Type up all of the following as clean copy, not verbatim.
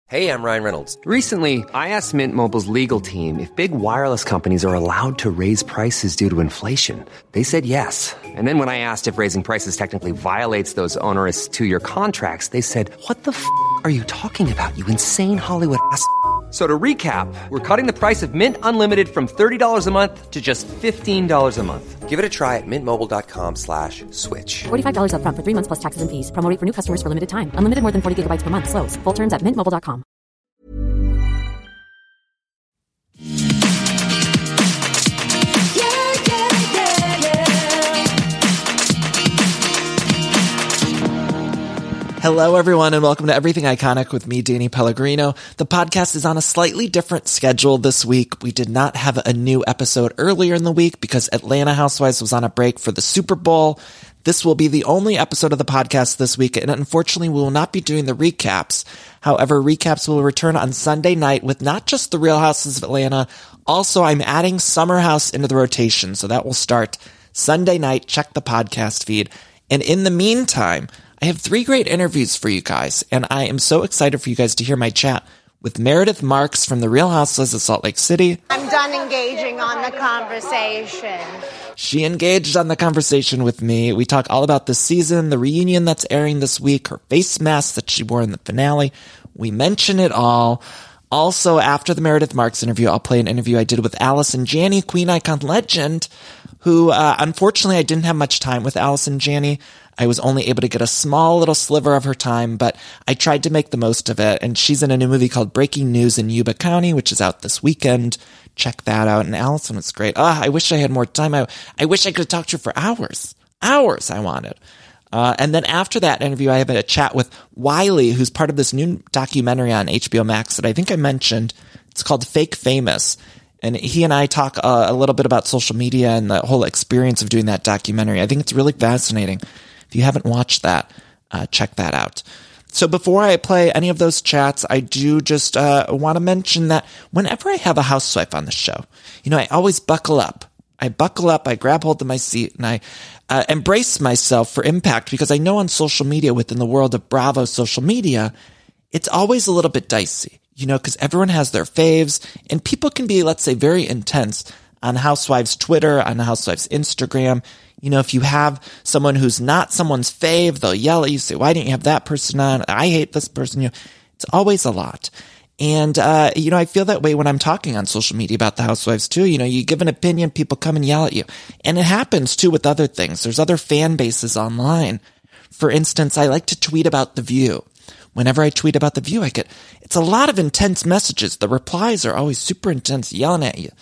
Hey, I'm Ryan Reynolds. Recently, I asked Mint Mobile's legal team if big wireless companies are allowed to raise prices due to inflation. They said yes. And then when I asked if raising prices technically violates those onerous two-year contracts, they said, "What the f*** are you talking about, you insane Hollywood ass?" So to recap, we're cutting the price of Mint Unlimited from $30 a month to just $15 a month. Give it a try at mintmobile.com/switch. $45 up front for 3 months plus taxes and fees. Promo rate for new customers for limited time. Unlimited more than 40 gigabytes per month. Slows full terms at mintmobile.com. Hello, everyone, and welcome to Everything Iconic with me, Danny Pellegrino. The podcast is on a slightly different schedule this week. We did not have a new episode earlier in the week because Atlanta Housewives was on a break for the Super Bowl. This will be the only episode of the podcast this week, and unfortunately, we will not be doing the recaps. However, recaps will return on Sunday night with not just The Real Houses of Atlanta. Also, I'm adding Summer House into the rotation, so that will start Sunday night. Check the podcast feed. And in the meantime, I have 3 great interviews for you guys, and I am so excited for you guys to hear my chat with Meredith Marks from The Real Housewives of Salt Lake City. I'm done engaging on the conversation. She engaged on the conversation with me. We talk all about this season, the reunion that's airing this week, her face mask that she wore in the finale. We mention it all. Also, after the Meredith Marks interview, I'll play an interview I did with Allison Janney, Queen Icon legend, who, unfortunately, I didn't have much time with Allison Janney. I was only able to get a small little sliver of her time, but I tried to make the most of it. And she's in a new movie called Breaking News in Yuba County, which is out this weekend. Check that out. And Allison was great. I wish I had more time. I wish I could have talked to her for hours. Hours I wanted. And then after that interview, I have a chat with Wiley, who's part of this new documentary on HBO Max that I think I mentioned. It's called Fake Famous. And he and I talk a little bit about social media and the whole experience of doing that documentary. I think it's really fascinating. If you haven't watched that, check that out. So before I play any of those chats, I do just want to mention that whenever I have a housewife on the show, I always buckle up. I grab hold of my seat, and I embrace myself for impact, because I know on social media, within the world of Bravo social media, it's always a little bit dicey, because everyone has their faves, and people can be, let's say, very intense on Housewives Twitter, on Housewives Instagram. If you have someone who's not someone's fave, they'll yell at you, say, "Why didn't you have that person on? I hate this person." It's always a lot. And, I feel that way when I'm talking on social media about the Housewives too. You give an opinion, people come and yell at you. And it happens too with other things. There's other fan bases online. For instance, I like to tweet about The View. Whenever I tweet about The View, it's a lot of intense messages. The replies are always super intense, yelling at you.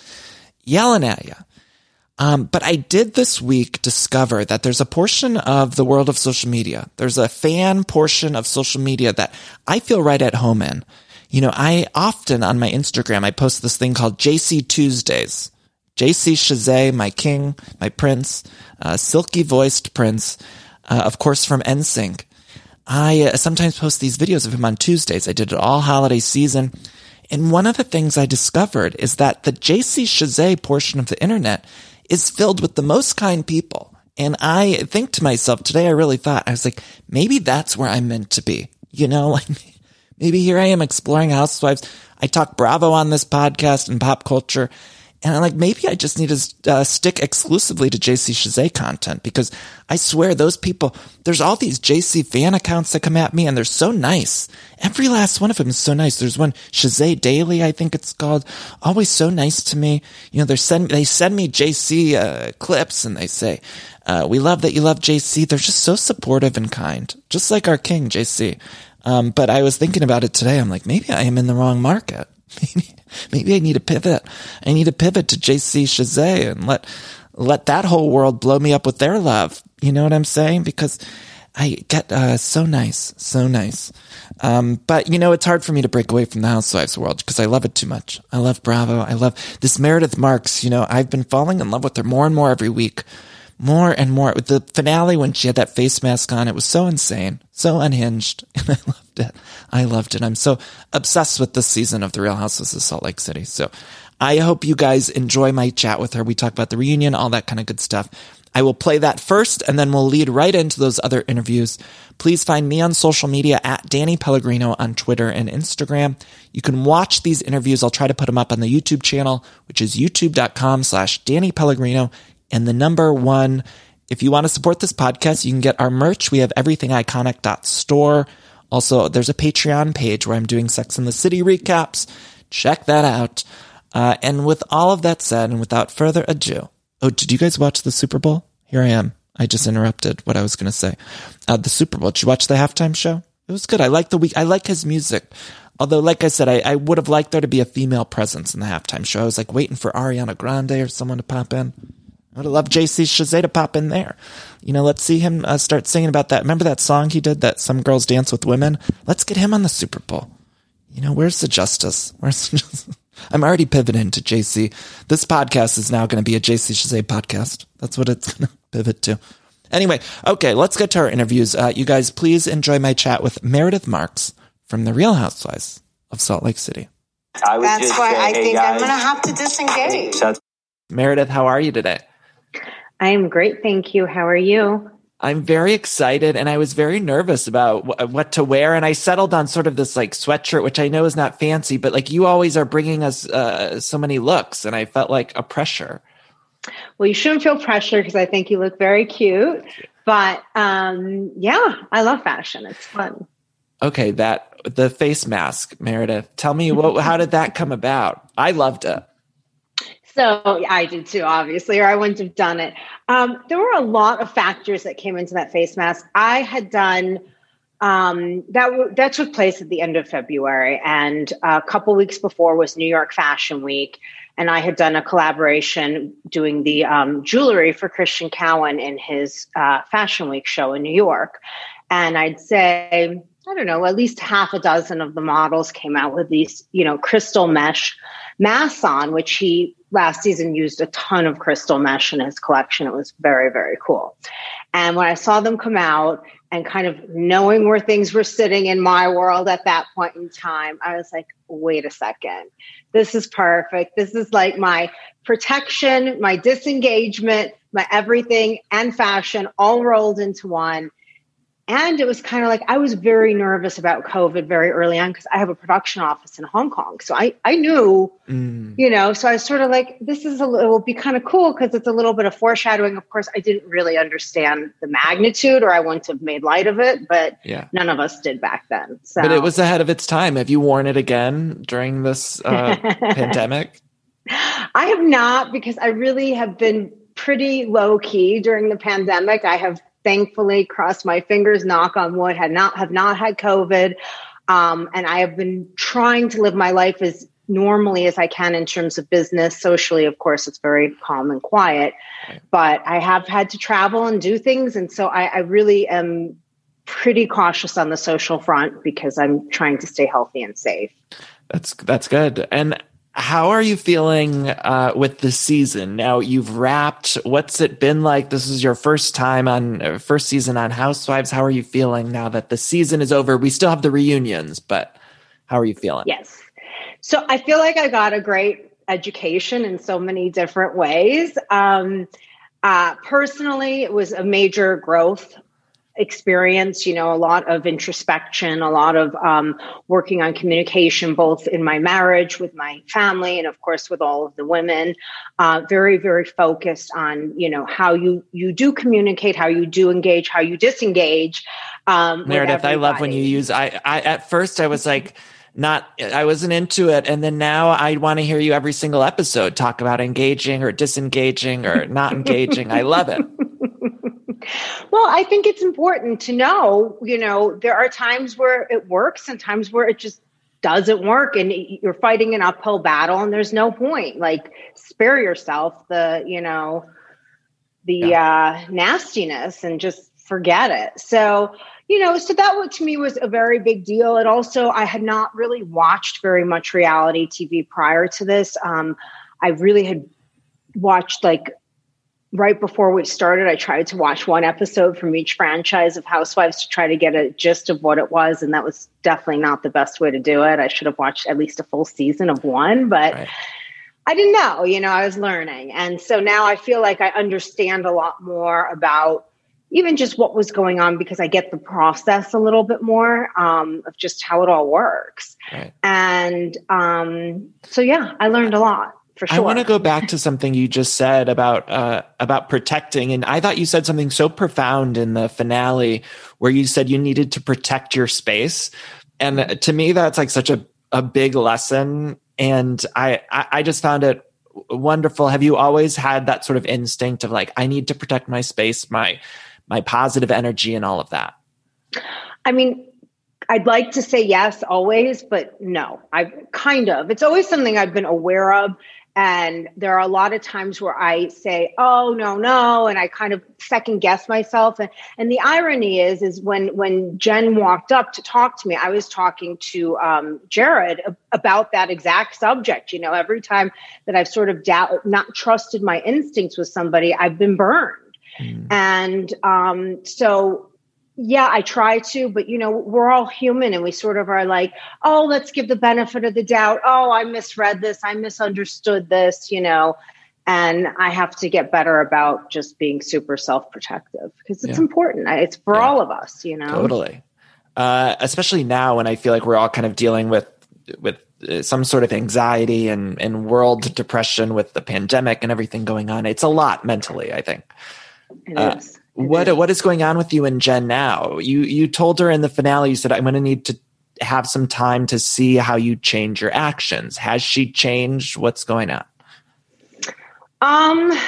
But I did this week discover that there's a portion of the world of social media. There's a fan portion of social media that I feel right at home in. I often on my Instagram, I post this thing called JC Tuesdays. JC Chasez, my king, my prince, silky voiced prince, of course from NSYNC. I sometimes post these videos of him on Tuesdays. I did it all holiday season. And one of the things I discovered is that the JC Chasez portion of the internet is filled with the most kind people. And I think to myself today, I really thought, I was like, maybe that's where I'm meant to be. Maybe here I am exploring Housewives. I talk Bravo on this podcast and pop culture. And I'm like, maybe I just need to stick exclusively to JC Chasez content, because I swear those people, there's all these JC fan accounts that come at me, and they're so nice. Every last one of them is so nice. There's one, Chasez Daily, I think it's called, always so nice to me. They send me JC clips, and they say, we love that you love JC. They're just so supportive and kind, just like our king, JC. But I was thinking about it today. I'm like, maybe I am in the wrong market. Maybe I need to pivot. I need to pivot to JC Chasez and let that whole world blow me up with their love. You know what I'm saying? Because I get so nice. But it's hard for me to break away from the Housewives world because I love it too much. I love Bravo. I love this Meredith Marks. I've been falling in love with her more and more every week. More and more. With the finale, when she had that face mask on, it was so insane, so unhinged, and I loved it. I'm so obsessed with this season of The Real Housewives of Salt Lake City. So I hope you guys enjoy my chat with her. We talk about the reunion, all that kind of good stuff. I will play that first, and then we'll lead right into those other interviews. Please find me on social media at Danny Pellegrino on Twitter and Instagram. You can watch these interviews. I'll try to put them up on the YouTube channel, which is youtube.com/Danny Pellegrino and the number 1. If you want to support this podcast, you can get our merch. We have everythingiconic.store. Also, there's a Patreon page where I'm doing Sex and the City recaps. Check that out. And with all of that said, and without further ado, did you guys watch the Super Bowl? Here I am. I just interrupted what I was going to say. The Super Bowl. Did you watch the halftime show? It was good. I like his music. Although, like I said, I would have liked there to be a female presence in the halftime show. I was like waiting for Ariana Grande or someone to pop in. I would have loved JC Chasez to pop in there. Let's see him start singing about that. Remember that song he did, that Some Girls Dance with Women? Let's get him on the Super Bowl. Where's the justice? I'm already pivoting to JC. This podcast is now going to be a JC Chasez podcast. That's what it's going to pivot to. Anyway, okay, let's get to our interviews. You guys, please enjoy my chat with Meredith Marks from The Real Housewives of Salt Lake City. That's why I think I'm going to have to disengage. Meredith, how are you today? I am great, thank you. How are you? I'm very excited, and I was very nervous about what to wear, and I settled on sort of this sweatshirt, which I know is not fancy, but you always are bringing us so many looks, and I felt like a pressure. Well, you shouldn't feel pressure because I think you look very cute, but yeah, I love fashion. It's fun. Okay, the face mask, Meredith. Tell me, how did that come about? I loved it. So I did too, obviously, or I wouldn't have done it. There were a lot of factors that came into that face mask. I had done that took place at the end of February, and a couple weeks before was New York Fashion Week, and I had done a collaboration doing the jewelry for Christian Cowan in his Fashion Week show in New York. And I'd say, I don't know, at least half a dozen of the models came out with these, crystal mesh masks on, which he last season used a ton of crystal mesh in his collection. It was very, very cool. And when I saw them come out and kind of knowing where things were sitting in my world at that point in time, I was like, wait a second, this is perfect. This is like my protection, my disengagement, my everything and fashion all rolled into one. And it was kind of like, I was very nervous about COVID very early on because I have a production office in Hong Kong. So I knew, so I was sort of like, it will be kind of cool because it's a little bit of foreshadowing. Of course, I didn't really understand the magnitude or I wouldn't have made light of it, but None of us did back then. So. But it was ahead of its time. Have you worn it again during this pandemic? I have not, because I really have been pretty low key during the pandemic. I have thankfully, cross my fingers, knock on wood, have not had COVID. And I have been trying to live my life as normally as I can in terms of business. Socially, of course, it's very calm and quiet, but I have had to travel and do things. And so I really am pretty cautious on the social front because I'm trying to stay healthy and safe. That's good. And how are you feeling with the season? Now you've wrapped. What's it been like? This is your first season on Housewives. How are you feeling now that the season is over? We still have the reunions, but how are you feeling? Yes. So I feel like I got a great education in so many different ways. Personally, it was a major growth experience, a lot of introspection, a lot of working on communication, both in my marriage with my family and of course with all of the women, very, very focused on, how you do communicate, how you do engage, how you disengage. Meredith, I love when you use, I at first I was like, I wasn't into it. And then now I want to hear you every single episode talk about engaging or disengaging or not engaging. I love it. Well, I think it's important to know, there are times where it works and times where it just doesn't work and you're fighting an uphill battle and there's no point. Like, spare yourself the nastiness and just forget it. So, so that to me was a very big deal. And also I had not really watched very much reality TV prior to this. I really had watched right before we started, I tried to watch one episode from each franchise of Housewives to try to get a gist of what it was. And that was definitely not the best way to do it. I should have watched at least a full season of one, but I didn't know, I was learning. And so now I feel like I understand a lot more about even just what was going on, because I get the process a little bit more of just how it all works. Right. And so, yeah, I learned a lot. For sure. I want to go back to something you just said about protecting. And I thought you said something so profound in the finale where you said you needed to protect your space. And to me, that's like such a big lesson. And I just found it wonderful. Have you always had that sort of instinct of like, I need to protect my space, my positive energy and all of that? I mean, I'd like to say yes, always, but no, it's always something I've been aware of. And there are a lot of times where I say, oh, no. And I kind of second guess myself. And the irony is when Jen walked up to talk to me, I was talking to Jared about that exact subject. Every time that I've sort of not trusted my instincts with somebody, I've been burned. And so yeah, I try to, but we're all human and we sort of are like, oh, let's give the benefit of the doubt. Oh, I misread this. I misunderstood this, and I have to get better about just being super self-protective because it's important. It's for all of us, Totally. Especially now when I feel like we're all kind of dealing with some sort of anxiety and world depression with the pandemic and everything going on. It's a lot mentally, I think. It is. What is going on with you and Jen now? You told her in the finale, you said, I'm going to need to have some time to see how you change your actions. Has she changed? What's going on? I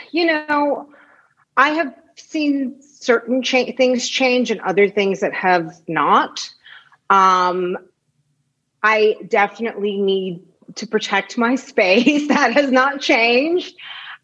have seen certain things change and other things that have not. I definitely need to protect my space. That has not changed.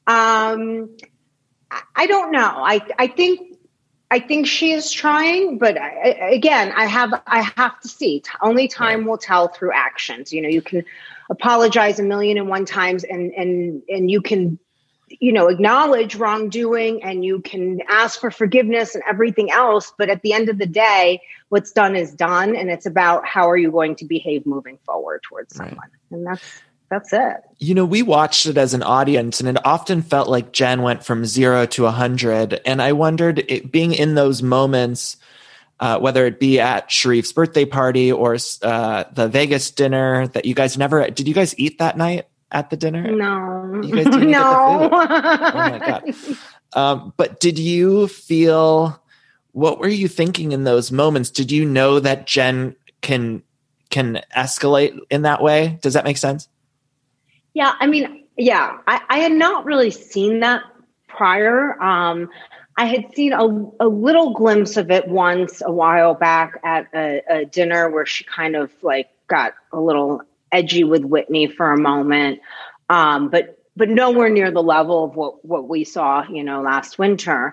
I don't know. I think she is trying, but I have to see. Only time will tell through actions. You can apologize 1,000,001 times and you can, acknowledge wrongdoing and you can ask for forgiveness and everything else. But at the end of the day, what's done is done. And it's about how are you going to behave moving forward towards someone. Right. And that's it. We watched it as an audience and it often felt like Jen went from 0 to 100. And I wondered, being in those moments, whether it be at Sharif's birthday party or the Vegas dinner that you guys did you guys eat that night at the dinner? No. You guys didn't no. Eat oh my God. But did you feel, what were you thinking in those moments? Did you know that Jen can escalate in that way? Does that make sense? Yeah, I mean, I had not really seen that prior. I had seen a little glimpse of it once a while back at a dinner where she kind of like got a little edgy with Whitney for a moment, but nowhere near the level of what we saw, last winter.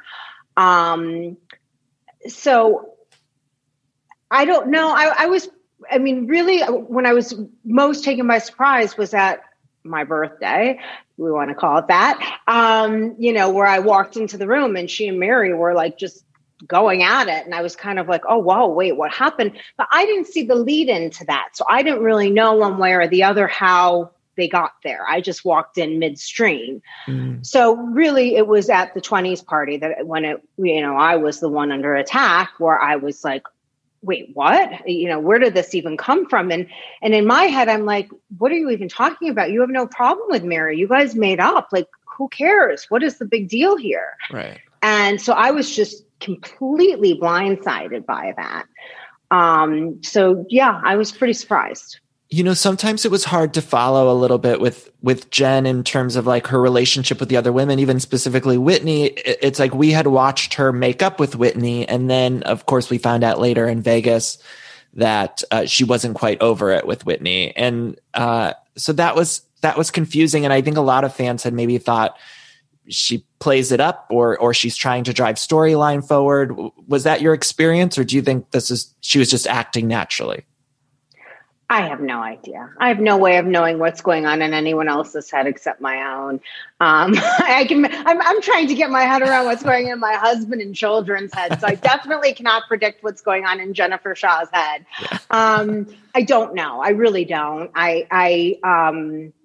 So I don't know. Really, when I was most taken by surprise was at my birthday, we want to call it that, where I walked into the room and she and Mary were like just going at it. And I was kind of like, oh, whoa, wait, what happened? But I didn't see the lead into that. So I didn't really know one way or the other how they got there. I just walked in midstream. So really it was at the 20s party that when I was the one under attack where I was like, wait, what? Where did this even come from? And in my head, I'm like, what are you even talking about? You have no problem with Mary. You guys made up. Like, who cares? What is the big deal here? Right. And so I was just completely blindsided by that. So yeah, I was pretty surprised. Sometimes it was hard to follow a little bit with Jen in terms of like her relationship with the other women, even specifically Whitney. It's like we had watched her make up with Whitney. And then of course we found out later in Vegas that she wasn't quite over it with Whitney. And so that was confusing. And I think a lot of fans had maybe thought she plays it up or she's trying to drive storyline forward. Was that your experience? Or do you think she was just acting naturally? I have no idea. I have no way of knowing what's going on in anyone else's head except my own. I'm trying to get my head around what's going on in my husband and children's head. So I definitely cannot predict what's going on in Jennifer Shah's head. I don't know. I really don't.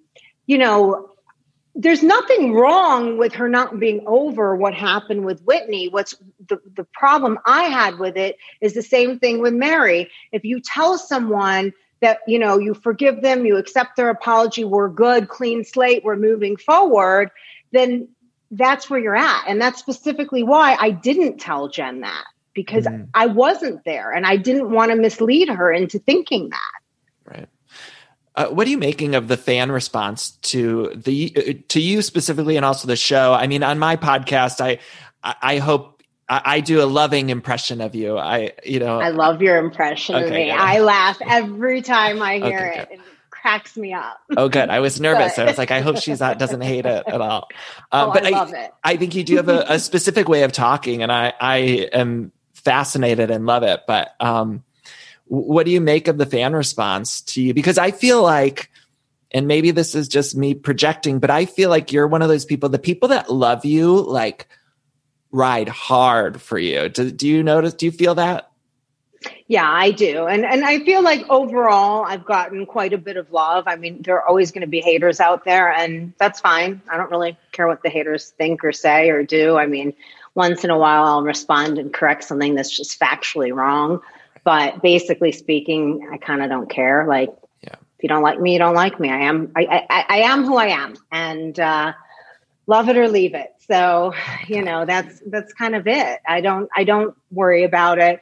you know, there's nothing wrong with her not being over what happened with Whitney. What's the problem I had with it is the same thing with Mary. If you tell someone that, you know, you forgive them, you accept their apology, we're good, clean slate, we're moving forward, then that's where you're at. And that's specifically why I didn't tell Jen that, because I wasn't there and I didn't want to mislead her into thinking that. Right. What are you making of the fan response to you specifically, and also the show? I mean, on my podcast, I hope I do a loving impression of you. I love your impression of me. Yeah. I laugh every time I hear it. It cracks me up. Oh, good. I was nervous. I was like, I hope doesn't hate it at all. But I love it. I think you do have a specific way of talking, and I am fascinated and love it. But what do you make of the fan response to you? Because I feel like, and maybe this is just me projecting, but I feel like you're one of those people, the people that love you, like, ride hard for you. Do you feel that? Yeah, I do. And I feel like overall, I've gotten quite a bit of love. I mean, there are always going to be haters out there, and that's fine. I don't really care what the haters think or say or do. I mean, once in a while, I'll respond and correct something that's just factually wrong. But basically speaking, I kind of don't care. Like, if you don't like me, you don't like me. I am who I am, and love it or leave it. So, you know, that's kind of it. I don't worry about it.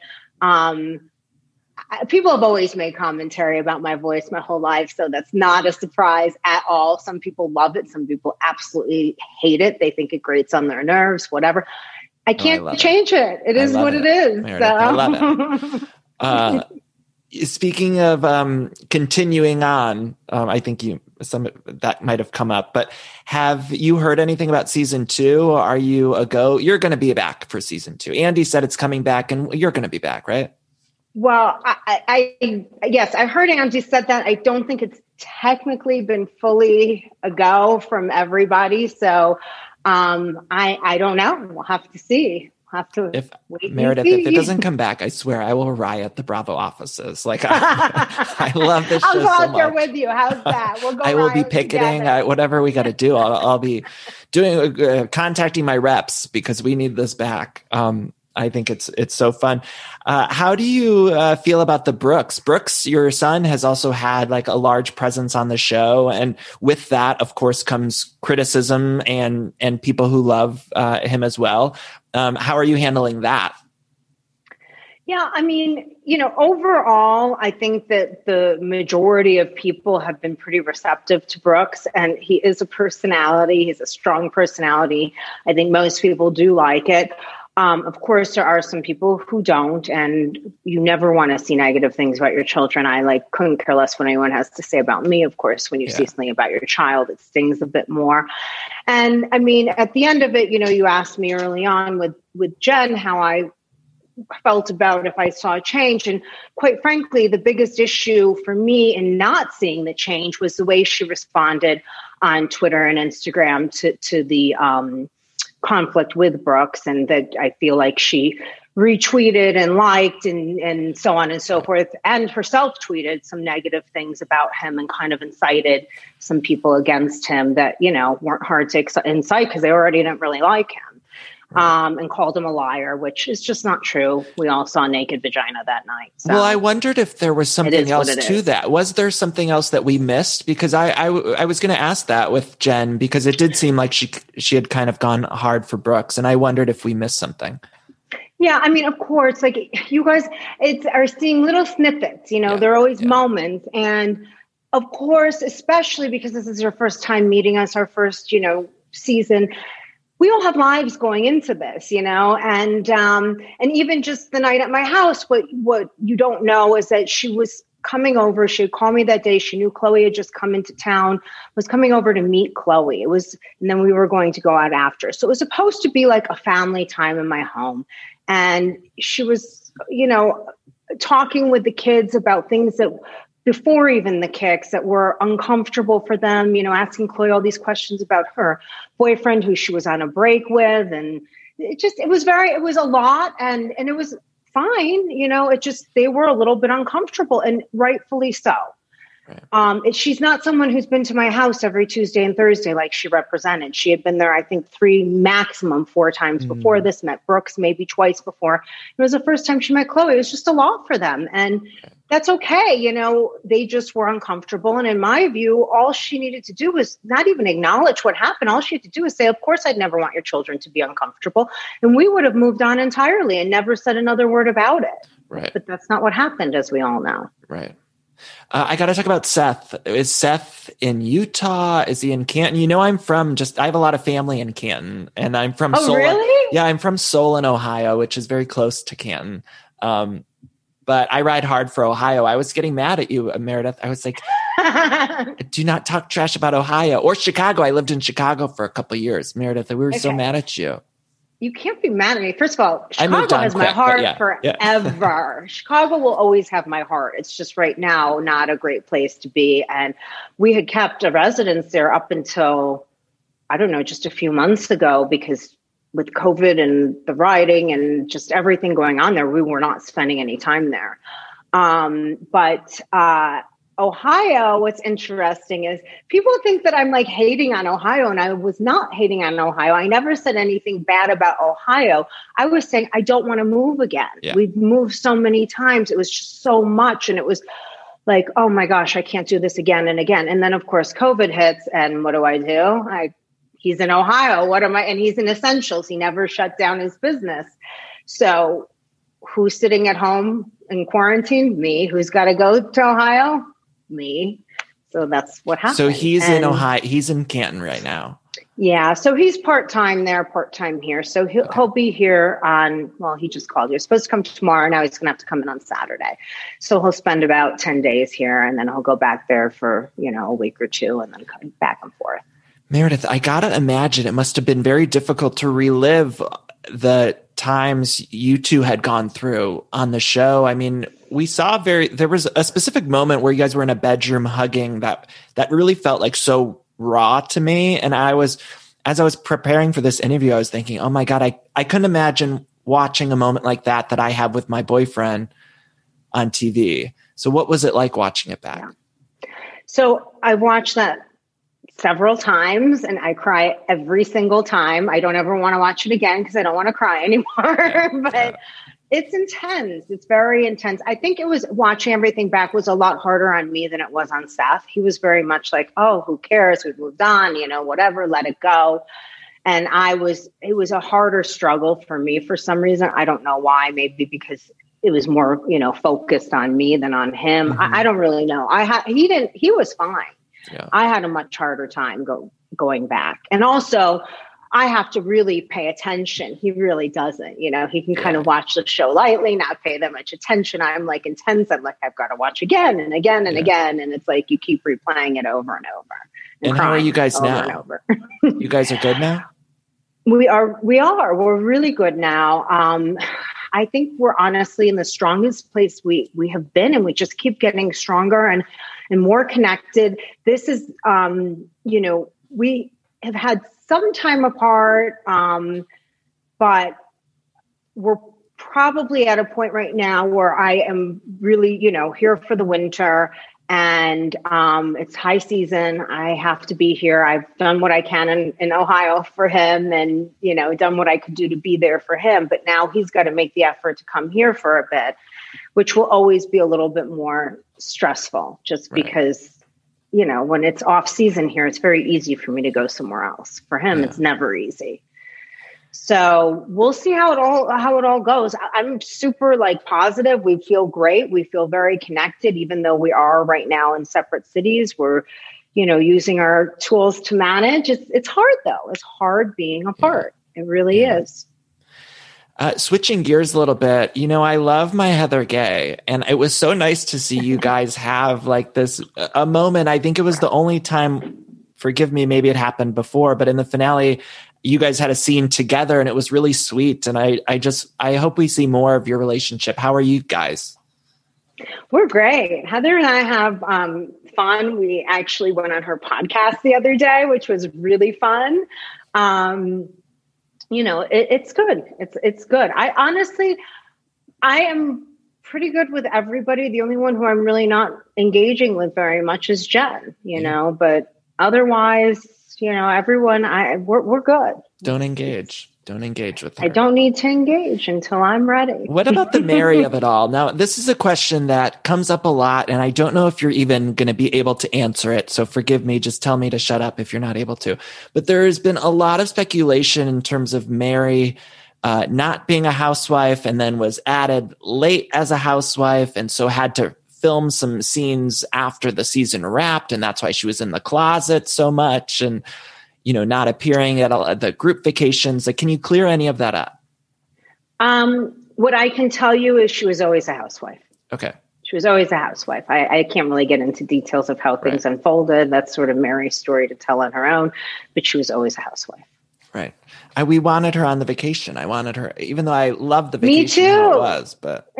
People have always made commentary about my voice my whole life, so that's not a surprise at all. Some people love it. Some people absolutely hate it. They think it grates on their nerves, whatever. I can't change it. It is what it is. So. I love it. Speaking of continuing on, I think some that might have come up, but have you heard anything about season 2? Are you a go? You're going to be back for season 2. Andy said it's coming back, and you're going to be back, right? Well, yes, I heard Andy said that. I don't think it's technically been fully a go from everybody. So I don't know. We'll have to see. Meredith, if it doesn't come back, I swear I will riot the Bravo offices. Like, I love this show so much. I'll go out there with you. How's that? We'll go. I will be picketing. Whatever we got to do, I'll be doing contacting my reps because we need this back. I think it's so fun. How do you feel about the Brooks? Brooks, your son, has also had like a large presence on the show, and with that, of course, comes criticism and people who love him as well. How are you handling that? Yeah, I mean, you know, overall, I think that the majority of people have been pretty receptive to Brooks, and he is a personality. He's a strong personality. I think most people do like it. Of course, there are some people who don't, and you never want to see negative things about your children. I couldn't care less what anyone has to say about me. Of course, when you see something about your child, it stings a bit more. And I mean, at the end of it, you know, you asked me early on with Jen how I felt about if I saw a change. And quite frankly, the biggest issue for me in not seeing the change was the way she responded on Twitter and Instagram to the conflict with Brooks, and that I feel like she retweeted and liked and so on and so forth, and herself tweeted some negative things about him and kind of incited some people against him that, you know, weren't hard to incite because they already didn't really like him. And called him a liar, which is just not true. We all saw naked vagina that night. So well, I wondered if there was something else to that. Was there something else that we missed? Because I was going to ask that with Jen, because it did seem like she had kind of gone hard for Brooks, and I wondered if we missed something. Yeah, I mean, of course, like you guys are seeing little snippets, you know, there are always moments. And of course, especially because this is your first time meeting us, our first, you know, season, we all have lives going into this, you know, and even just the night at my house, what you don't know is that she was coming over. She had called me that day. She knew Chloe had just come into town, was coming over to meet Chloe. And then we were going to go out after. So it was supposed to be like a family time in my home. And she was, you know, talking with the kids about things that before even the kicks that were uncomfortable for them, you know, asking Chloe all these questions about her boyfriend who she was on a break with. And it was a lot and it was fine. You know, they were a little bit uncomfortable, and rightfully so. She's not someone who's been to my house every Tuesday and Thursday like she represented. She had been there, I think, 3, maximum 4 times before this, met Brooks maybe twice before. It was the first time she met Chloe. It was just a lot for them. And that's okay. You know, they just were uncomfortable. And in my view, all she needed to do was not even acknowledge what happened. All she had to do was say, of course, I'd never want your children to be uncomfortable. And we would have moved on entirely and never said another word about it. Right. But that's not what happened, as we all know. Right. I got to talk about Seth. Is Seth in Utah? Is he in Canton? You know, I have a lot of family in Canton, and I'm from Solon. Really? Yeah, I'm from Solon, Ohio, which is very close to Canton. But I ride hard for Ohio. I was getting mad at you, Meredith. I was like, do not talk trash about Ohio or Chicago. I lived in Chicago for a couple of years, Meredith. We were so mad at you. You can't be mad at me. First of all, Chicago has my heart forever. Chicago will always have my heart. It's just right now not a great place to be. And we had kept a residence there up until, I don't know, just a few months ago, because with COVID and the rioting and just everything going on there, we were not spending any time there. But Ohio, what's interesting is people think that I'm like hating on Ohio, and I was not hating on Ohio. I never said anything bad about Ohio. I was saying I don't want to move again. Yeah. We've moved so many times. It was just so much. And it was like, oh my gosh, I can't do this again and again. And then of course COVID hits, and what do? He's in Ohio. And he's in Essentials. He never shut down his business. So who's sitting at home in quarantine? Me. Who's got to go to Ohio? Me. So that's what happened. So he's in Ohio. He's in Canton right now. Yeah. So he's part-time there, part-time here. So he'll be here he just called. He was supposed to come tomorrow. Now he's going to have to come in on Saturday. So he'll spend about 10 days here, and then he'll go back there for, a week or 2, and then come back and forth. Meredith, I got to imagine it must have been very difficult to relive the times you two had gone through on the show. I mean, we saw there was a specific moment where you guys were in a bedroom hugging that really felt like so raw to me. And as I was preparing for this interview, I was thinking, oh my God, I couldn't imagine watching a moment like that I have with my boyfriend on TV. So what was it like watching it back? Yeah. So I watched that several times, and I cry every single time. I don't ever want to watch it again because I don't want to cry anymore. But it's intense. It's very intense. I think it was watching everything back was a lot harder on me than it was on Seth. He was very much like, oh, who cares? We've moved on, whatever, let it go. And it was a harder struggle for me for some reason. I don't know why, maybe because it was more, focused on me than on him. Mm-hmm. I don't really know. He was fine. Yeah. I had a much harder time going back. And also, I have to really pay attention. He really doesn't. He can kind of watch the show lightly, not pay that much attention. I'm like intense. I'm like, I've got to watch again and again and again. And it's like you keep replaying it over and over. And how are you guys now? You guys are good now? We are. We're really good now. I think we're honestly in the strongest place we have been, and we just keep getting stronger and more connected. This is, we have had some time apart, but we're probably at a point right now where I am really, here for the winter, and it's high season. I have to be here. I've done what I can in Ohio for him, and, done what I could do to be there for him. But now he's got to make the effort to come here for a bit, which will always be a little bit more stressful just because, when it's off season here, it's very easy for me to go somewhere else. For him, it's never easy. So we'll see how it all goes. I'm super positive. We feel great. We feel very connected, even though we are right now in separate cities. We're, using our tools to manage. It's hard though. It's hard being apart. It really is. Switching gears a little bit, I love my Heather Gay, and it was so nice to see you guys have a moment. I think it was the only time, forgive me, maybe it happened before, but in the finale, you guys had a scene together and it was really sweet. And I hope we see more of your relationship. How are you guys? We're great. Heather and I have fun. We actually went on her podcast the other day, which was really fun. It's good. It's good. I am pretty good with everybody. The only one who I'm really not engaging with very much is Jen, but otherwise, everyone, we're good. Don't engage with her. I don't need to engage until I'm ready. What about the Mary of it all? Now, this is a question that comes up a lot, and I don't know if you're even going to be able to answer it. So forgive me. Just tell me to shut up if you're not able to. But there has been a lot of speculation in terms of Mary not being a housewife, and then was added late as a housewife, and so had to film some scenes after the season wrapped, and that's why she was in the closet so much, and not appearing at the group vacations. Like, can you clear any of that up? What I can tell you is she was always a housewife. Okay. She was always a housewife. I can't really get into details of how things unfolded. That's sort of Mary's story to tell on her own, but she was always a housewife. Right. We wanted her on the vacation. I wanted her, even though I loved the vacation. Me too. How it was, but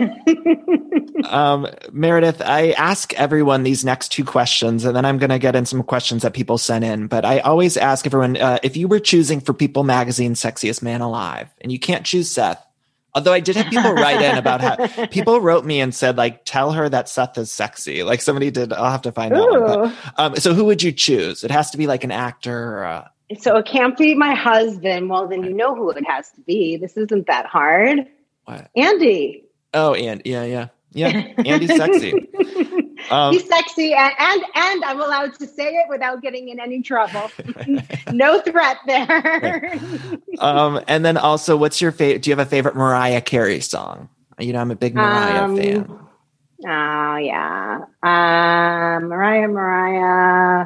Meredith, I ask everyone these next two questions, and then I'm going to get in some questions that people sent in. But I always ask everyone, if you were choosing for People Magazine's Sexiest Man Alive, and you can't choose Seth, although I did have people write in about how people wrote me and said, like, tell her that Seth is sexy. Like somebody did. I'll have to find that one. But, so who would you choose? It has to be like an actor or So it can't be my husband. Well, then you know who it has to be. This isn't that hard. What? Andy. Oh, and yeah. Andy's sexy. He's sexy, and I'm allowed to say it without getting in any trouble. No threat there. And then also, what's your favorite? Do you have a favorite Mariah Carey song? I'm a big Mariah fan. Oh yeah, Mariah,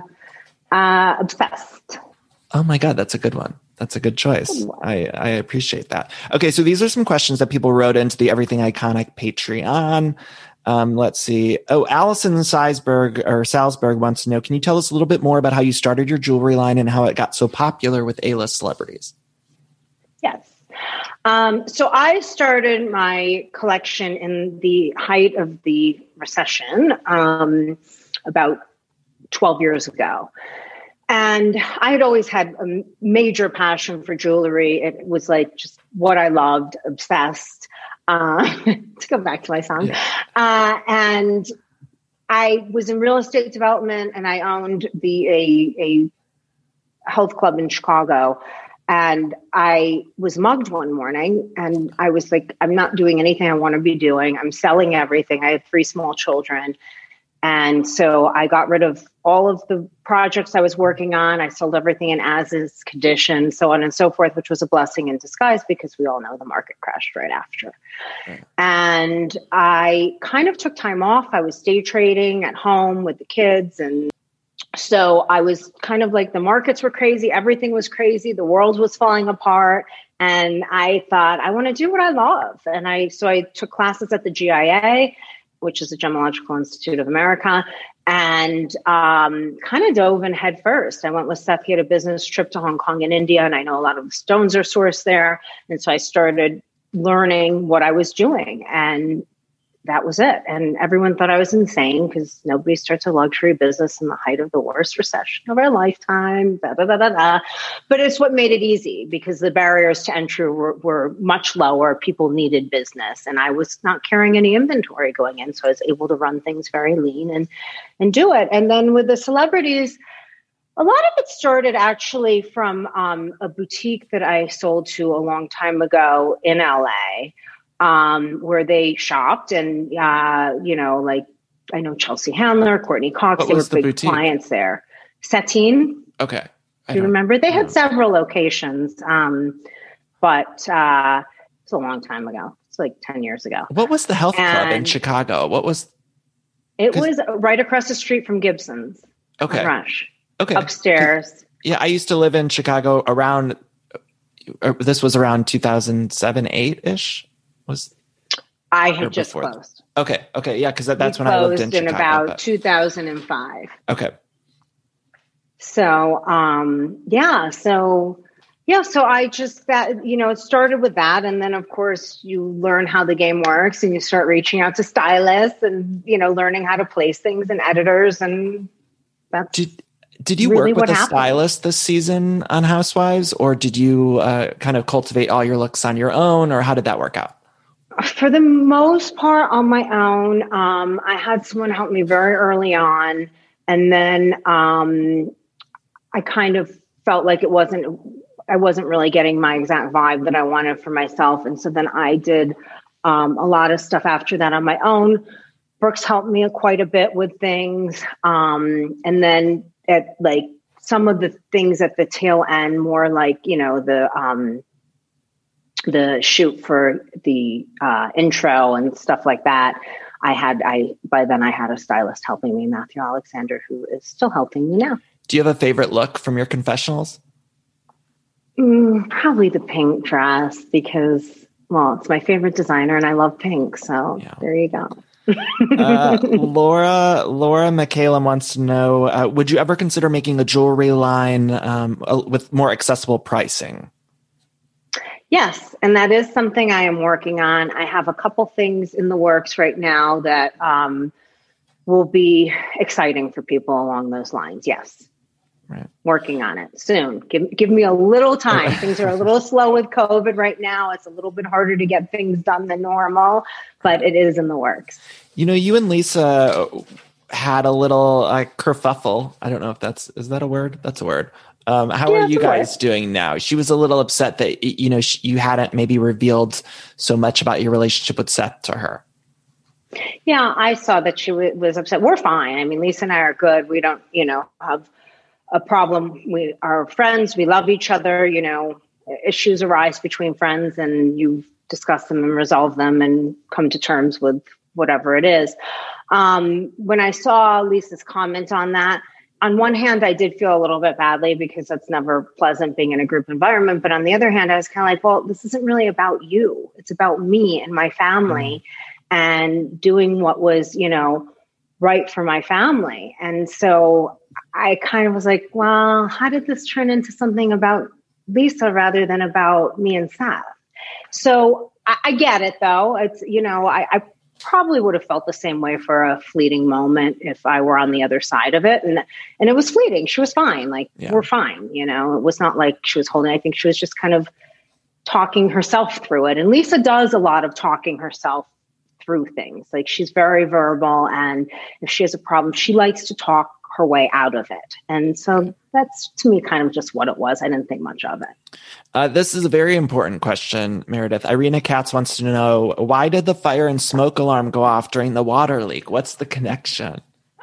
Obsessed. Oh my God, that's a good one. That's a good choice. I appreciate that. Okay, so these are some questions that people wrote into the Everything Iconic Patreon. Let's see. Oh, Allison Salzberg wants to know, can you tell us a little bit more about how you started your jewelry line and how it got so popular with A-list celebrities? Yes. So I started my collection in the height of the recession, about 12 years ago. And I had always had a major passion for jewelry. It was like just what I loved, obsessed, to go back to my song. Yeah. And I was in real estate development, and I owned a health club in Chicago. And I was mugged one morning, and I was like, I'm not doing anything I want to be doing. I'm selling everything. I had 3 small children. And so I got rid of all of the projects I was working on. I sold everything in as-is condition, so on and so forth, which was a blessing in disguise because we all know the market crashed right after. Right. And I kind of took time off. I was day trading at home with the kids. And so I was kind of like, the markets were crazy. Everything was crazy. The world was falling apart. And I thought, I want to do what I love. And so I took classes at the GIA, which is the Gemological Institute of America, and kind of dove in head first. I went with Seth. He had a business trip to Hong Kong and India, and I know a lot of the stones are sourced there. And so I started learning what I was doing, and that was it. And everyone thought I was insane because nobody starts a luxury business in the height of the worst recession of our lifetime. But it's what made it easy because the barriers to entry were much lower. People needed business, and I was not carrying any inventory going in. So I was able to run things very lean and do it. And then with the celebrities, a lot of it started actually from a boutique that I sold to a long time ago in LA. Where they shopped, and like I know Chelsea Handler, Courtney Cox, they were big boutique? Clients there. Satine. Okay. Do you remember? They had several locations, but it's a long time ago. It's like 10 years ago. What was the health club in Chicago? What was? It was right across the street from Gibson's. Okay. Rush. Okay. Upstairs. Yeah, I used to live in Chicago around. This was around 2007, 8-ish. I had just closed. Okay, yeah, because that's when I lived in Chicago. In about 2005. Okay. So, so I just it started with that, and then of course you learn how the game works, and you start reaching out to stylists, and learning how to place things and editors, and that's. Did you really work with a stylist this season on Housewives, or did you kind of cultivate all your looks on your own, or how did that work out? For the most part, on my own. I had someone help me very early on, and then I kind of felt like I wasn't really getting my exact vibe that I wanted for myself, and so then I did a lot of stuff after that on my own. Brooks helped me quite a bit with things, and then at like some of the things at the tail end, more like the shoot for the intro and stuff like that. By then I had a stylist helping me, Matthew Alexander, who is still helping me now. Do you have a favorite look from your confessionals? Probably the pink dress because, well, it's my favorite designer and I love pink. So There you go. Laura McCallum wants to know, would you ever consider making a jewelry line with more accessible pricing? Yes, and that is something I am working on. I have a couple things in the works right now that will be exciting for people along those lines. Yes. Right. Working on it soon. Give me a little time. Things are a little slow with COVID right now. It's a little bit harder to get things done than normal, but it is in the works. You and Lisa had a little kerfuffle. I don't know if is that a word? That's a word. How are you guys doing now? She was a little upset that, you hadn't maybe revealed so much about your relationship with Seth to her. Yeah, I saw that she was upset. We're fine. I mean, Lisa and I are good. We don't, have a problem. We are friends. We love each other. Issues arise between friends and you discuss them and resolve them and come to terms with whatever it is. When I saw Lisa's comment on that, on one hand, I did feel a little bit badly because that's never pleasant being in a group environment. But on the other hand, I was kind of like, well, this isn't really about you. It's about me and my family and doing what was, right for my family. And so I kind of was like, well, how did this turn into something about Lisa rather than about me and Seth? So I get it, though. It's, I probably would have felt the same way for a fleeting moment if I were on the other side of it. And it was fleeting. She was fine. We're fine. It was not like she was holding, I think she was just kind of talking herself through it. And Lisa does a lot of talking herself through things. Like she's very verbal. And if she has a problem, she likes to talk her way out of it. And so that's to me kind of just what it was. I didn't think much of it. This is a very important question, Meredith. Irina Katz wants to know, why did the fire and smoke alarm go off during the water leak? What's the connection?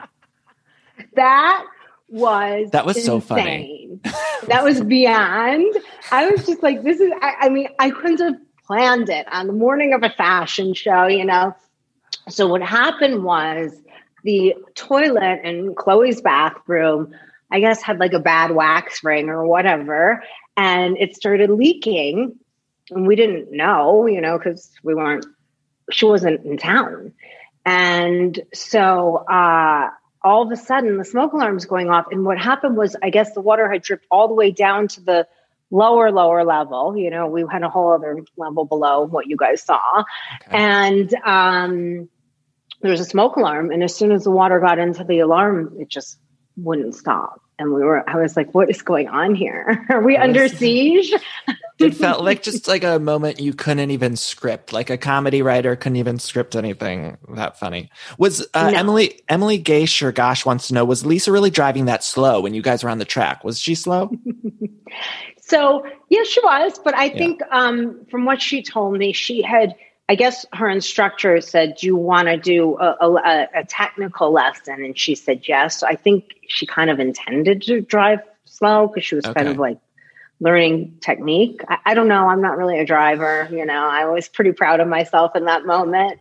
That was insane. So funny. That was beyond. I was just like, this is, I couldn't have planned it on the morning of a fashion show, So what happened was the toilet in Chloe's bathroom, I guess, had like a bad wax ring or whatever. And it started leaking and we didn't know, because she wasn't in town. And so all of a sudden the smoke alarm's going off. And what happened was, I guess the water had dripped all the way down to the lower level. We had a whole other level below what you guys saw. Okay. And there was a smoke alarm. And as soon as the water got into the alarm, it just wouldn't stop. And I was like, what is going on here? Are we under siege? It felt like just like a moment you couldn't even script, like a comedy writer couldn't even script anything that funny. Was no. Emily Gaish or Gosh wants to know, was Lisa really driving that slow when you guys were on the track? Was she slow? So, yeah, she was. But I think from what she told me, I guess her instructor said, do you want to do a technical lesson? And she said yes. So I think she kind of intended to drive slow because she was kind of like learning technique. I don't know. I'm not really a driver. I was pretty proud of myself in that moment.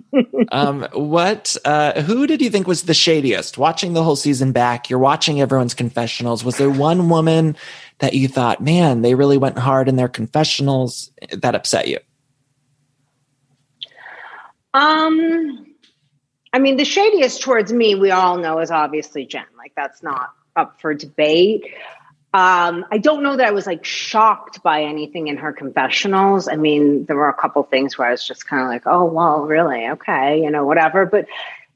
Who did you think was the shadiest? Watching the whole season back, you're watching everyone's confessionals. Was there one woman that you thought, man, they really went hard in their confessionals that upset you? The shadiest towards me, we all know, is obviously Jen. Like, that's not up for debate. I don't know that I was like shocked by anything in her confessionals. There were a couple things where I was just kind of like, oh, well, really? Okay. Whatever. But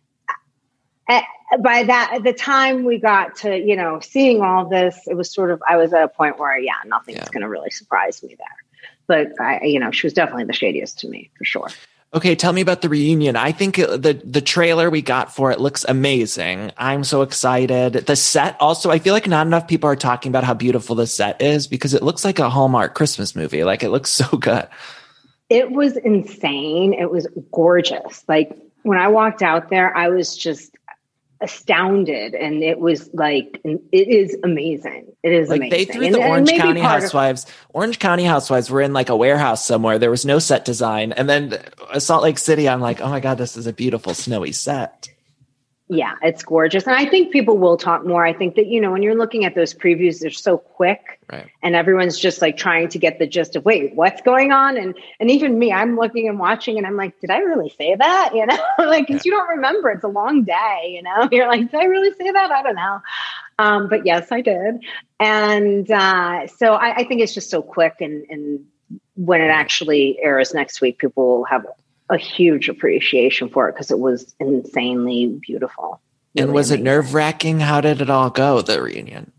by the time we got to, seeing all this, it was sort of, I was at a point where, nothing's going to really surprise me there. But she was definitely the shadiest to me for sure. Okay, tell me about the reunion. I think the trailer we got for it looks amazing. I'm so excited. The set also, I feel like not enough people are talking about how beautiful the set is because it looks like a Hallmark Christmas movie. Like it looks so good. It was insane. It was gorgeous. Like when I walked out there, I was just astounded, and it was like, it is amazing. It is like amazing. They threw the Orange County Housewives. Orange County Housewives were in like a warehouse somewhere. There was no set design, and then Salt Lake City. I'm like, oh my god, this is a beautiful snowy set. Yeah, it's gorgeous. And I think people will talk more. I think that, when you're looking at those previews, they're so quick, right? And everyone's just like trying to get the gist of, wait, what's going on? And even me, I'm looking and watching and I'm like, did I really say that? Like, cause you don't remember, it's a long day, you're like, did I really say that? I don't know. But yes, I did. And so I think it's just so quick. And when it actually airs next week, people will have a huge appreciation for it because it was insanely beautiful. Really and was amazing. It nerve-wracking? How did it all go, the reunion?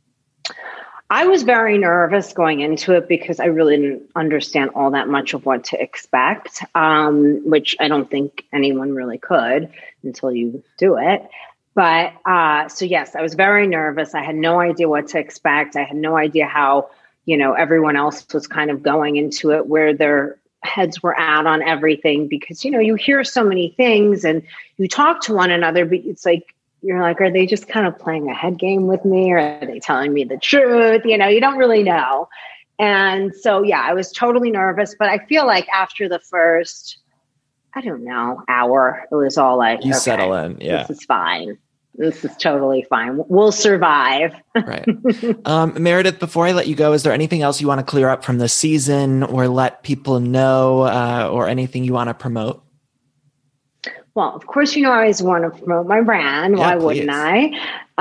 I was very nervous going into it because I really didn't understand all that much of what to expect, which I don't think anyone really could until you do it. But so yes, I was very nervous. I had no idea what to expect. I had no idea how, everyone else was kind of going into it, where their heads were at on everything, because, you hear so many things and you talk to one another, but it's like, you're like, are they just kind of playing a head game with me? Or are they telling me the truth? You don't really know. And so, yeah, I was totally nervous, but I feel like after the first, I don't know, hour, it was all like, you okay, settle in. Yeah, this is fine. This is totally fine. We'll survive. Right. Meredith, before I let you go, is there anything else you want to clear up from the season or let people know, or anything you want to promote? Well, of course, I always want to promote my brand. Yeah, why wouldn't I?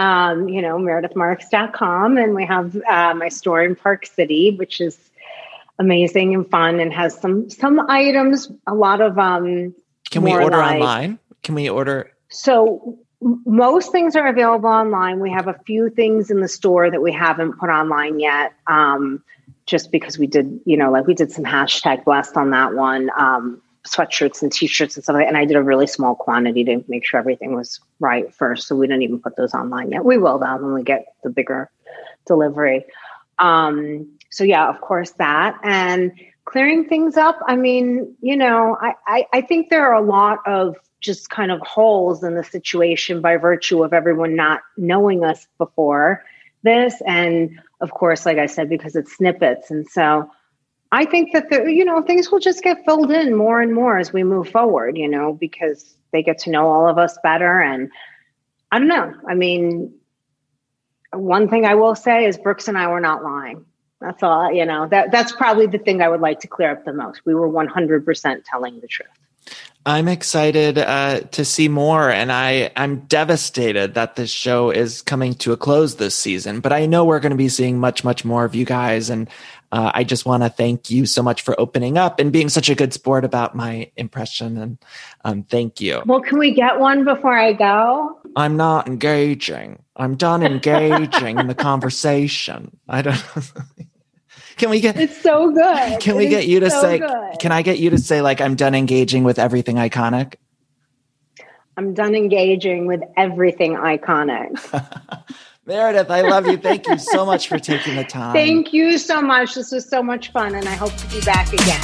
MeredithMarks.com. And we have my store in Park City, which is amazing and fun and has some items, a lot of Can we order online? Can we order? So most things are available online. We have a few things in the store that we haven't put online yet, just because we did, we did some hashtag blessed on that one, sweatshirts and T-shirts and stuff like that. And I did a really small quantity to make sure everything was right first. So we didn't even put those online yet. We will though when we get the bigger delivery. So yeah, of course that. And clearing things up. I mean, I think there are a lot of just kind of holes in the situation by virtue of everyone not knowing us before this. And of course, like I said, because it's snippets. And so I think that, things will just get filled in more and more as we move forward, because they get to know all of us better. And I don't know. I mean, one thing I will say is Brooks and I were not lying. That's all, that's probably the thing I would like to clear up the most. We were 100% telling the truth. I'm excited to see more, and I'm devastated that this show is coming to a close this season. But I know we're going to be seeing much, much more of you guys, and I just want to thank you so much for opening up and being such a good sport about my impression, and thank you. Well, can we get one before I go? I'm not engaging. I'm done engaging in the conversation. I don't. Can we get? It's so good. Can we get you to say? Good. Can I get you to say like I'm done engaging with everything iconic? I'm done engaging with everything iconic. Meredith, I love you. Thank you so much for taking the time. Thank you so much. This was so much fun, and I hope to be back again.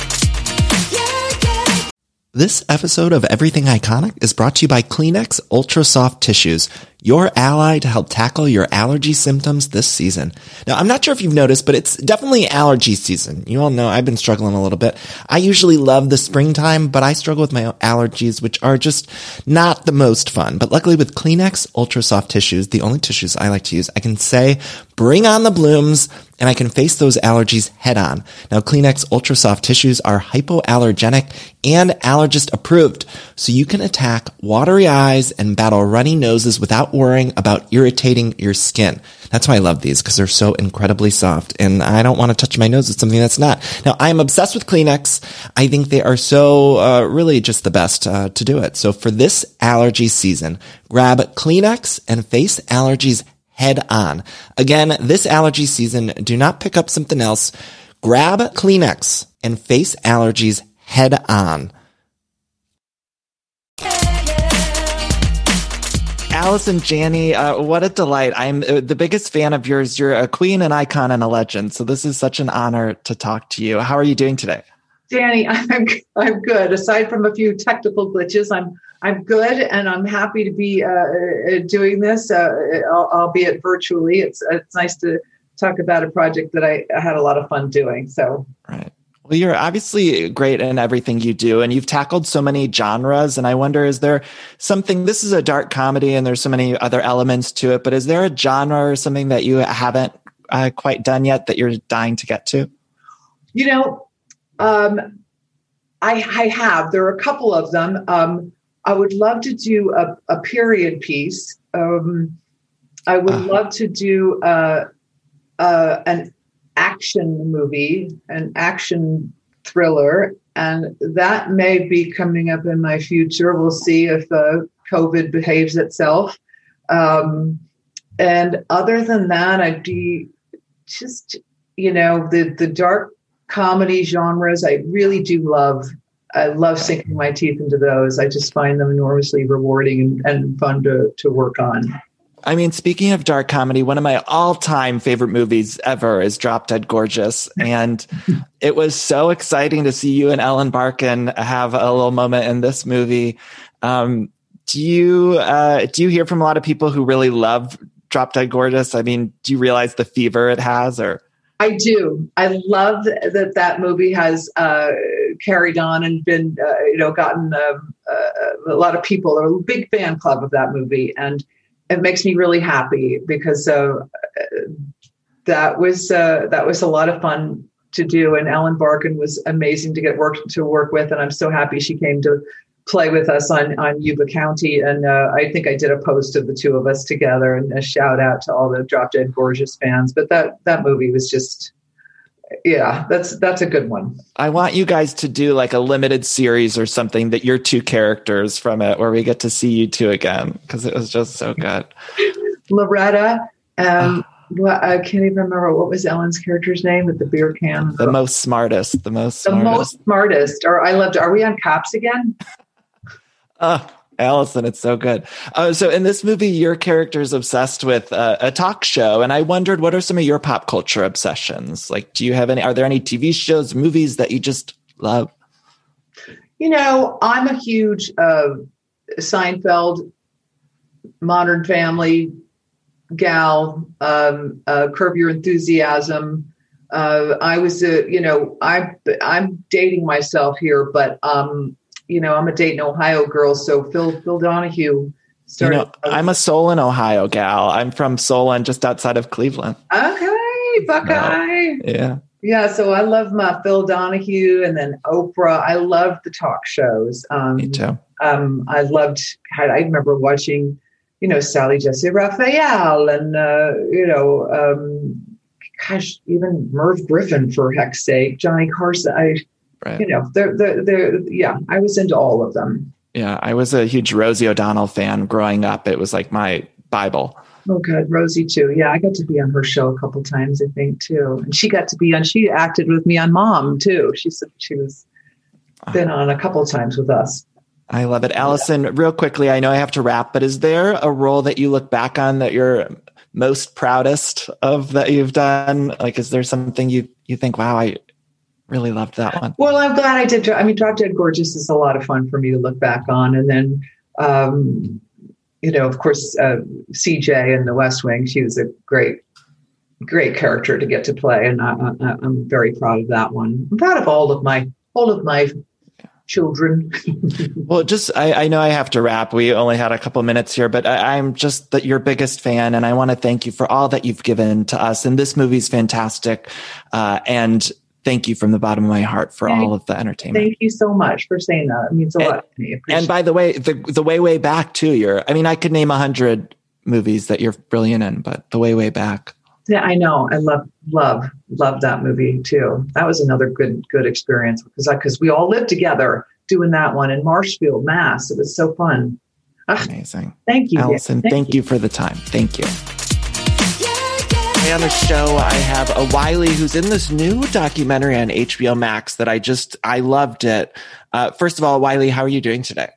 This episode of Everything Iconic is brought to you by Kleenex Ultra Soft Tissues, your ally to help tackle your allergy symptoms this season. Now, I'm not sure if you've noticed, but it's definitely allergy season. You all know I've been struggling a little bit. I usually love the springtime, but I struggle with my allergies, which are just not the most fun. But luckily with Kleenex Ultra Soft Tissues, the only tissues I like to use, I can say, bring on the blooms, and I can face those allergies head on. Now, Kleenex Ultra Soft Tissues are hypoallergenic and allergist approved, so you can attack watery eyes and battle runny noses without worrying about irritating your skin. That's why I love these, because they're so incredibly soft, and I don't want to touch my nose with something that's not. Now, I am obsessed with Kleenex. I think they are so really just the best to do it. So for this allergy season, grab Kleenex and face allergies head on. Again, this allergy season, do not pick up something else. Grab Kleenex and face allergies head on. Allison Janney, what a delight. I'm the biggest fan of yours. You're a queen, an icon, and a legend. So this is such an honor to talk to you. How are you doing today? Danny, I'm good. Aside from a few technical glitches, I'm good, and I'm happy to be doing this, albeit virtually. It's nice to talk about a project that I had a lot of fun doing. So, right. Well, you're obviously great in everything you do, and you've tackled so many genres. And I wonder, is there something, this is a dark comedy and there's so many other elements to it, but is there a genre or something that you haven't quite done yet that you're dying to get to? You know, I have. There are a couple of them. I would love to do a period piece. I would love to do an action movie, an action thriller, and that may be coming up in my future. We'll see if COVID behaves itself. And other than that, I'd be just, the dark comedy genres. I really do love. I love sinking my teeth into those. I just find them enormously rewarding and fun to work on. I mean, speaking of dark comedy, one of my all-time favorite movies ever is Drop Dead Gorgeous. And it was so exciting to see you and Ellen Barkin have a little moment in this movie. Do you hear from a lot of people who really love Drop Dead Gorgeous? I mean, do you realize the fever it has? Or I do. I love that movie has carried on and been, gotten a lot of people, a big fan club of that movie. And it makes me really happy because that was a lot of fun to do. And Ellen Barkin was amazing to work with. And I'm so happy she came to play with us on Yuba County. And I think I did a post of the two of us together and a shout out to all the Drop Dead Gorgeous fans. But that movie was just, yeah, that's a good one. I want you guys to do like a limited series or something that you're two characters from it, where we get to see you two again, because it was just so good. Loretta, I can't even remember what was Ellen's character's name with the beer can. The most smartest. Or I loved. Are we on Cops again? Allison, it's so good. So in this movie, your character is obsessed with a talk show. And I wondered, what are some of your pop culture obsessions? Like, are there any TV shows, movies that you just love? I'm a huge Seinfeld, Modern Family gal, Curb Your Enthusiasm. I was, I'm dating myself here, but I'm a Dayton, Ohio girl. So Phil Donahue started. I'm a Solon, Ohio gal. I'm from Solon, just outside of Cleveland. Okay, Buckeye. Yeah. Yeah. So I love my Phil Donahue and then Oprah. I love the talk shows. Me too. I remember watching, Sally Jesse Raphael and, even Merv Griffin, for heck's sake, Johnny Carson. Right. I was into all of them. Yeah, I was a huge Rosie O'Donnell fan growing up. It was like my Bible. Oh, good. Rosie, too. Yeah, I got to be on her show a couple times, I think, too. And she acted with me on Mom, too. She said she was been on a couple times with us. I love it. Allison, real quickly, I know I have to wrap, but is there a role that you look back on that you're most proudest of that you've done? Like, is there something you think, wow, I really loved that one? Well, I'm glad I did. I mean, Drop Dead Gorgeous is a lot of fun for me to look back on. And then, of course, CJ in The West Wing, she was a great character to get to play. And I'm very proud of that one. I'm proud of all of my children. Well, I know I have to wrap. We only had a couple minutes here, but I'm just your biggest fan. And I want to thank you for all that you've given to us. And this movie's fantastic. And thank you from the bottom of my heart for all of the entertainment. Thank you so much for saying that. It means a lot to me. And by the way, the way back too, I could name 100 movies that you're brilliant in, but the way back. Yeah, I know. I love that movie too. That was another good experience because we all lived together doing that one in Marshfield, Mass. It was so fun. Amazing. Thank you, Allison. Thank you for the time. Thank you. Today on the show, I have a Wiley who's in this new documentary on HBO Max that I loved it. First of all, Wiley, how are you doing today?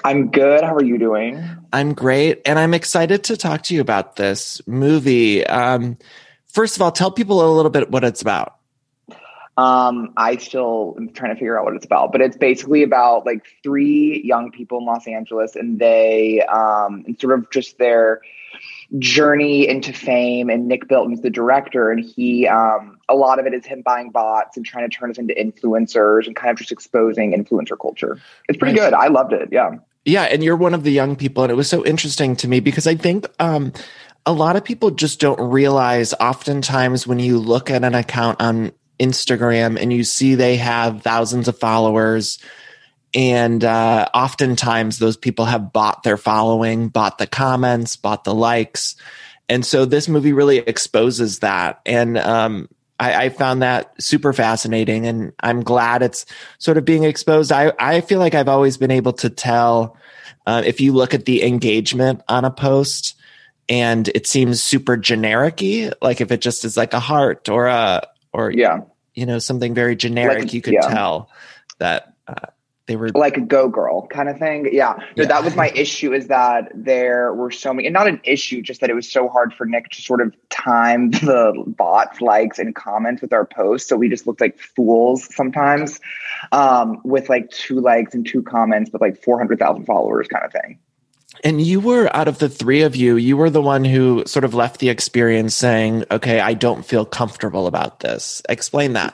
I'm good. How are you doing? I'm great, and I'm excited to talk to you about this movie. First of all, tell people a little bit what it's about. I still am trying to figure out what it's about, but it's basically about like three young people in Los Angeles, and they, and sort of just their journey into fame. And Nick Bilton's the director, and he, a lot of it is him buying bots and trying to turn us into influencers and kind of just exposing influencer culture. It's pretty good. I loved it. Yeah. Yeah, and you're one of the young people, and it was so interesting to me because I think a lot of people just don't realize oftentimes when you look at an account on Instagram and you see they have thousands of followers, and oftentimes those people have bought their following, bought the comments, bought the likes. And so this movie really exposes that. And I found that super fascinating, and I'm glad it's sort of being exposed. I feel like I've always been able to tell if you look at the engagement on a post and it seems super generic-y, like if it just is like a heart or something very generic, like, you could tell that they were like a go girl kind of thing. Yeah. No, that was my issue, is that there were so many, and not an issue, just that it was so hard for Nick to sort of time the bots, likes, and comments with our posts. So we just looked like fools sometimes, with like 2 likes and 2 comments, but like 400,000 followers kind of thing. And you were, out of the three of you, you were the one who sort of left the experience saying, okay, I don't feel comfortable about this. Explain that.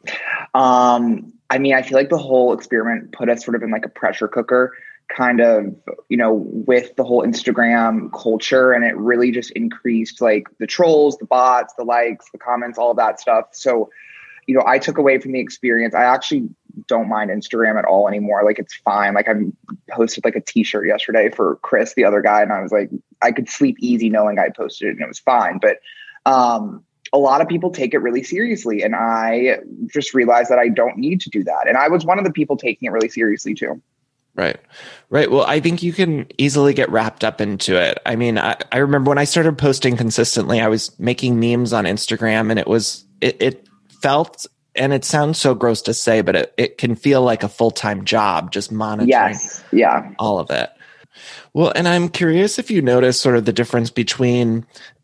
I mean, I feel like the whole experiment put us sort of in like a pressure cooker kind of, with the whole Instagram culture. And it really just increased like the trolls, the bots, the likes, the comments, all of that stuff. So, I took away from the experience. I actually don't mind Instagram at all anymore. Like, it's fine. Like, I posted like a t-shirt yesterday for Chris, the other guy. And I was like, I could sleep easy knowing I posted it and it was fine. But, a lot of people take it really seriously. And I just realized that I don't need to do that. And I was one of the people taking it really seriously too. Right. Well, I think you can easily get wrapped up into it. I mean, I remember when I started posting consistently, I was making memes on Instagram, and it felt, and it sounds so gross to say, but it can feel like a full-time job, just monitoring all of it. Well, and I'm curious if you notice sort of the difference between,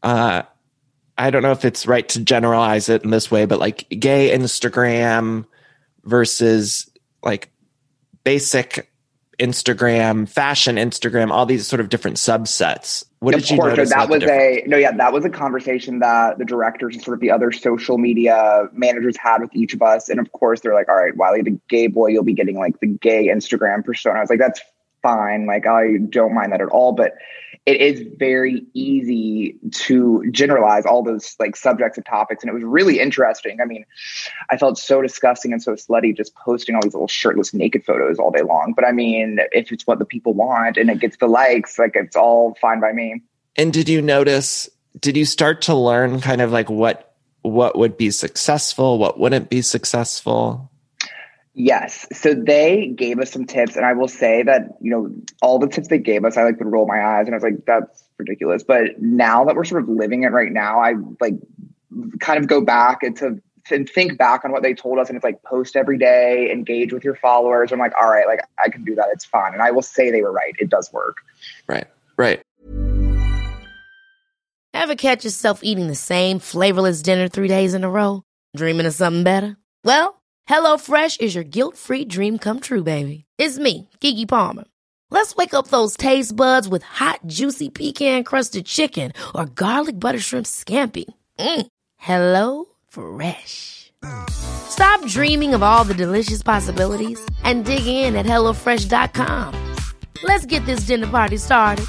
I don't know if it's right to generalize it in this way, but like gay Instagram versus like basic Instagram, fashion Instagram, all these sort of different subsets. What did you notice? That was a conversation that the directors and sort of the other social media managers had with each of us. And of course they're like, all right, Wiley, the gay boy, you'll be getting like the gay Instagram persona. I was like, that's fine. Like, I don't mind that at all. But it is very easy to generalize all those like subjects and topics. And it was really interesting. I mean, I felt so disgusting and so slutty just posting all these little shirtless naked photos all day long. But I mean, if it's what the people want and it gets the likes, like, it's all fine by me. And did you start to learn kind of like what would be successful, what wouldn't be successful? Yes. So they gave us some tips, and I will say that, all the tips they gave us, I like would roll my eyes and I was like, that's ridiculous. But now that we're sort of living it right now, I like kind of go back and think back on what they told us. And it's like, post every day, engage with your followers. I'm like, all right, like, I can do that. It's fine. And I will say they were right. It does work. Right. Ever catch yourself eating the same flavorless dinner 3 days in a row? Dreaming of something better? Well, HelloFresh is your guilt-free dream come true, baby. It's me, Keke Palmer. Let's wake up those taste buds with hot, juicy pecan-crusted chicken or garlic butter shrimp scampi. Hello Fresh. Stop dreaming of all the delicious possibilities and dig in at HelloFresh.com. Let's get this dinner party started.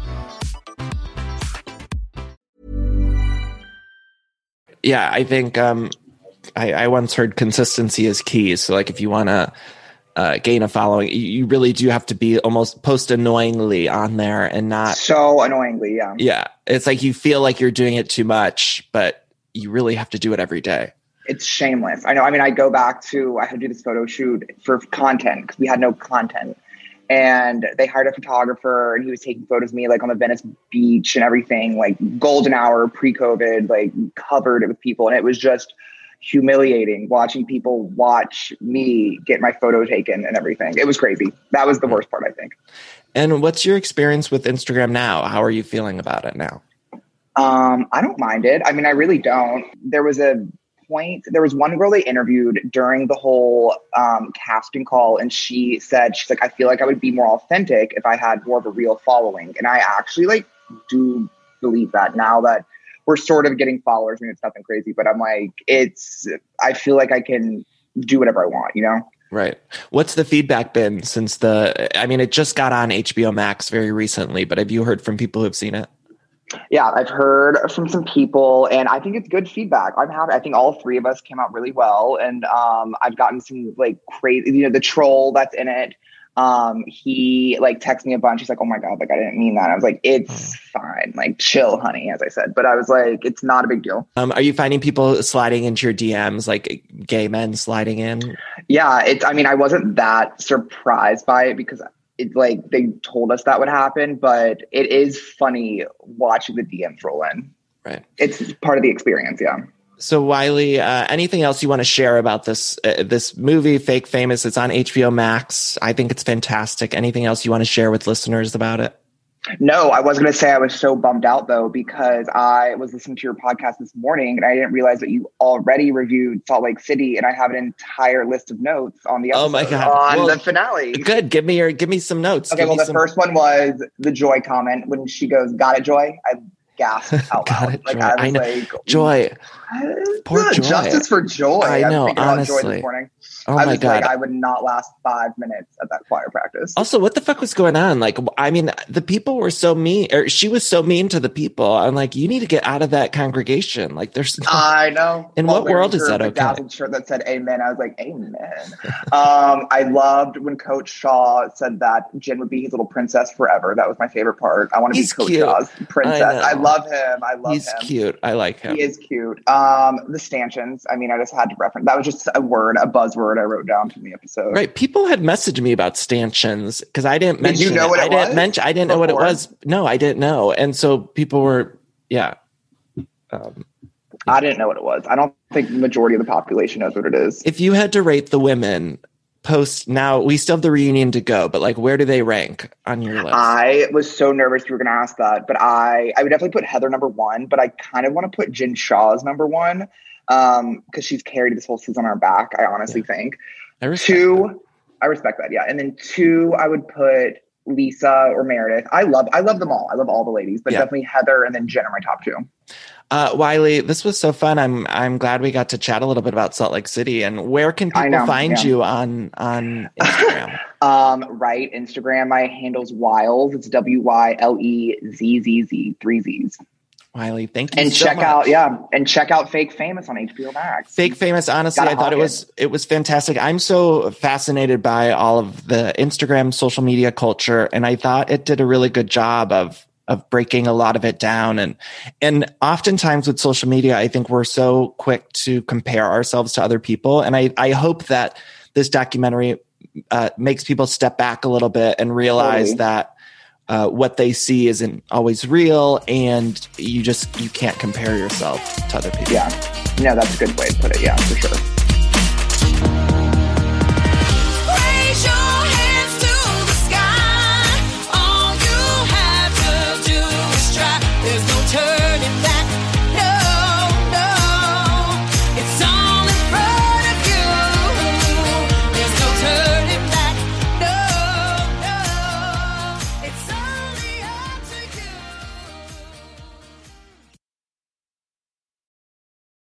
Yeah, I think I once heard consistency is key. So like if you want to gain a following, you really do have to be almost post annoyingly on there and not so annoyingly. Yeah. Yeah. It's like you feel like you're doing it too much, but you really have to do it every day. It's shameless. I know. I mean, I go back to, I had to do this photo shoot for content because we had no content. And they hired a photographer and he was taking photos of me like on the Venice beach and everything, like golden hour pre-COVID, like covered it with people. And it was just, humiliating watching people watch me get my photo taken and everything. It was crazy. That was the worst part, I think. And what's your experience with Instagram now? How are you feeling about it now? I don't mind it. I mean, I really don't. There was one girl they interviewed during the whole casting call, and she's like, I feel like I would be more authentic if I had more of a real following. And I actually like do believe that now that we're sort of getting followers. I mean, it's nothing crazy, but I'm like, I feel like I can do whatever I want, you know? Right. What's the feedback been since it just got on HBO Max very recently, but have you heard from people who've seen it? Yeah, I've heard from some people, and I think it's good feedback. I'm happy. I think all three of us came out really well, and I've gotten some like crazy, the troll that's in it. He like texted me a bunch. He's like, "Oh my God, like I didn't mean that." I was like, "It's fine, like chill, honey," as I said. But I was like, "It's not a big deal." Are you finding people sliding into your DMs, like gay men sliding in? Yeah, I wasn't that surprised by it because it's like they told us that would happen, but it is funny watching the DMs roll in. Right. It's part of the experience. Yeah. So Wiley, anything else you want to share about this movie, Fake Famous? It's on HBO Max. I think it's fantastic. Anything else you want to share with listeners about it? No, I was going to say I was so bummed out though, because I was listening to your podcast this morning and I didn't realize that you already reviewed Salt Lake City, and I have an entire list of notes on the episode, oh my God. the finale. Good. Give me some notes. Okay. The first one was the Joy comment when she goes, "Got it, Joy?" I gasped out loud. Like, I know. Like, Joy. Poor Joy. Justice for Joy. I know, thinking honestly. about Joy this morning. Oh my God. Like, I would not last 5 minutes at that choir practice. Also, what the fuck was going on? Like, I mean, the people were so mean, or she was so mean to the people. I'm like, you need to get out of that congregation. Like, there's I know. In what world is that okay? Dazzled shirt that said amen. I was like, amen. I loved when Coach Shaw said that Jen would be his little princess forever. That was my favorite part. I want to be Coach Shaw's princess. I love him. He's cute. I like him. He is cute. The stanchions. I mean, I just had to reference. That was just a buzzword I wrote down from the episode. Right. People had messaged me about stanchions because I didn't mention Did you know what it was? I didn't know what it was. No, I didn't know. And so people were, yeah. I didn't know what it was. I don't think the majority of the population knows what it is. If you had to rate the women post, now we still have the reunion to go, but like, where do they rank on your list? I was so nervous you were going to ask that, but I would definitely put Heather number 1, but I kind of want to put Jen Shaw as number 1 because she's carried this whole season on her back, I honestly think. I respect that, yeah. And then 2, I would put Lisa or Meredith. I love them all. I love all the ladies, but definitely Heather and then Jen are my top 2. Wiley, this was so fun. I'm glad we got to chat a little bit about Salt Lake City. And where can people find you on Instagram? Right, Instagram. My handle's Wiles. It's WYLEZZZ, 3 Z's. Wiley, thank you. And so much. check out Fake Famous on HBO Max. Fake Famous, honestly, I thought it was fantastic. I'm so fascinated by all of the Instagram social media culture, and I thought it did a really good job of breaking a lot of it down. And oftentimes with social media, I think we're so quick to compare ourselves to other people. And I hope that this documentary makes people step back a little bit and realize that what they see isn't always real, and you can't compare yourself to other people. Yeah. No, that's a good way to put it. Yeah, for sure.